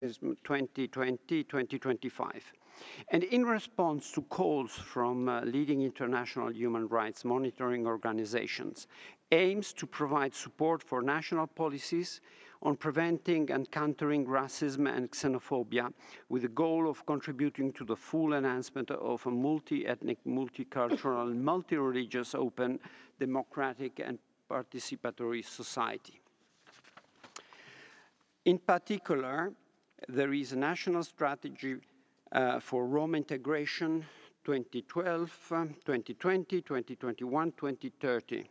2020-2025. And in response to calls from leading international human rights monitoring organizations, aims to provide support for national policies on preventing and countering racism and xenophobia with the goal of contributing to the full enhancement of a multi-ethnic, multicultural, multi-religious, open, democratic, and participatory society. In particular, there is a national strategy for Roma integration 2012, 2020, 2021, 2030.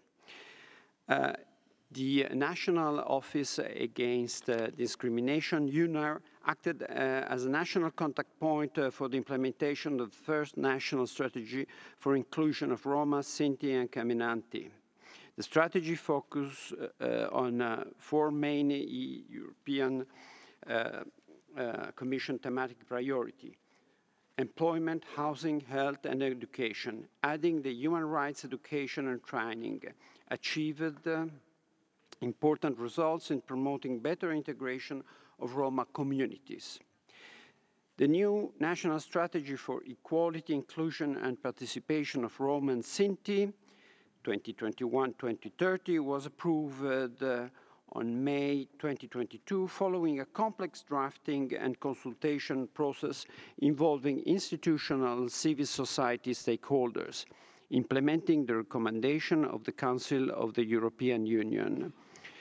The National Office Against Discrimination, UNAR, acted as a national contact point for the implementation of the first national strategy for inclusion of Roma, Sinti, and Caminanti. The strategy focuses on four main European Commission thematic priorities: employment, housing, health, and education, adding the human rights education and training, achieved important results in promoting better integration of Roma communities. The new national strategy for equality, inclusion, and participation of Roma and Sinti 2021-2030 was approved on May 2022, following a complex drafting and consultation process involving institutional civil society stakeholders, implementing the recommendation of the Council of the European Union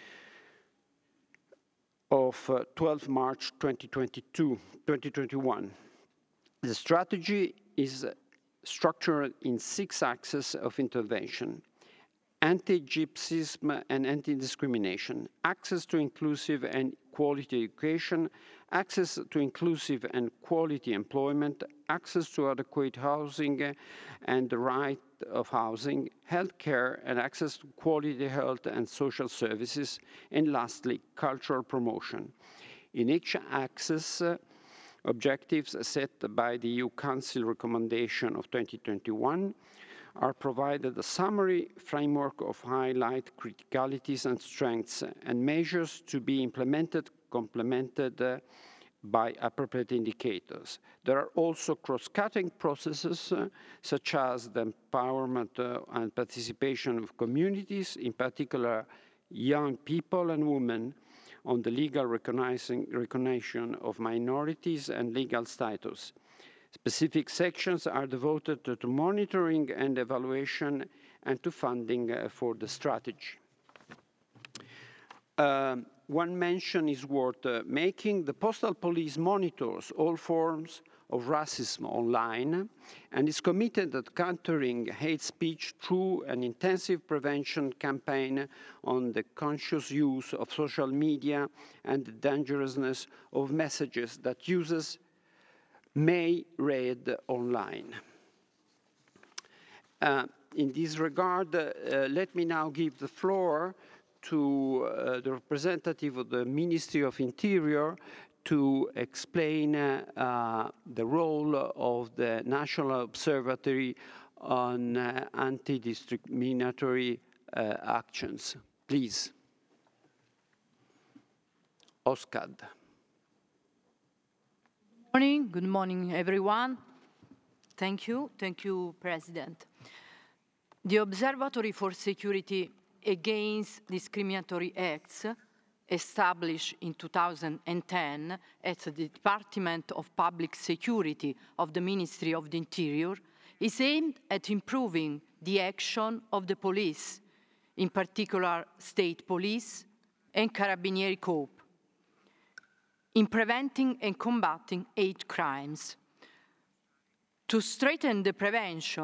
of 12 March 2021. The strategy is structured in 6 axes of intervention: anti-gypsyism and anti-discrimination, access to inclusive and quality education, access to inclusive and quality employment, access to adequate housing and the right of housing, healthcare and access to quality health and social services, and lastly, cultural promotion. In each axis, objectives set by the EU Council recommendation of 2021 are provided a summary framework of highlight criticalities and strengths and measures to be implemented, complemented by appropriate indicators. There are also cross-cutting processes such as the empowerment and participation of communities, in particular young people and women, on the legal recognition of minorities and legal status. Specific sections are devoted to monitoring and evaluation and to funding for the strategy. One mention is worth making. The postal police monitors all forms of racism online and is committed to countering hate speech through an intensive prevention campaign on the conscious use of social media and the dangerousness of messages that users may read online. In this regard, let me now give the floor to the representative of the Ministry of Interior to explain the role of the National Observatory on anti-discriminatory actions. Please. OSCAD. Good morning, everyone. Thank you, President. The Observatory for Security Against Discriminatory Acts, established in 2010 at the Department of Public Security of the Ministry of the Interior, is aimed at improving the action of the police, in particular state police and Carabinieri Corps, in preventing and combating hate crimes. To strengthen the prevention